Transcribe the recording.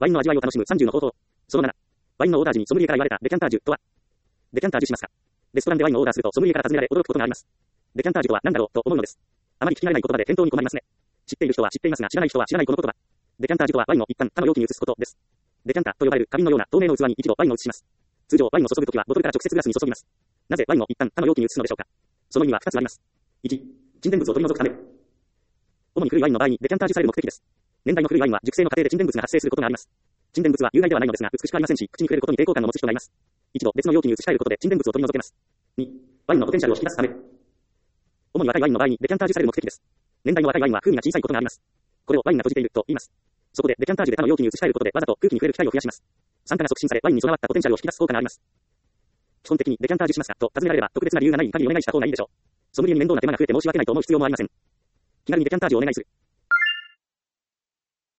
ワインの味わいを楽しむ30の方法。その7。ワインのオーダー時にソムリエから言われたデキャンタージュとは。デキャンタージュしますか？レストランでワインをオーダーするとソムリエから尋ねられ驚くことがあります。デキャンタージュとは何だろうと思うのです。あまり聞き慣れない言葉で返答に困りますね。知っている人は知っていますが知らない人は知らないこの言葉。デキャンタージュとはワインを一旦他の容器に移すことです。デキャンタと呼ばれる花瓶のような透明の器に一度ワインを移します。通常ワインを注ぐときはボトルから直接グラスに注ぎます。なぜワインを一旦他の容器に移すのでしょうか？その意味は2つあります。1、沈殿物を取り除くため。主に古いワインの場合にデキャンタージュされる目的です。年代の古いワインは熟成の過程で沈殿物が発生することがあります。沈殿物は有害ではないのですが美しくありませんし、口に触れることに抵抗感を持つ人がいます。一度別の容器に移し替えることで沈殿物を取り除けます。2、ワインのポテンシャルを引き出すため。主に若いワインの場合にデキャンタージュされる目的です。年代の若いワインは風味が小さいことがあります。これをワインが閉じていると言います。そこでデキャンタージュで他の容器に移し替えることでわざと空気に触れる機会を増やします。酸化が促進されワインに備わったポテンシャルを引き出す効果があります。基本的にデキャンタージュしますかと尋ねられれば特別な理由がない限りお願いした方がいいでしょう。ソムリエに面倒な手間が増えて申し訳ないと思う必要もありません。気軽にデキャンタージュをお願いする。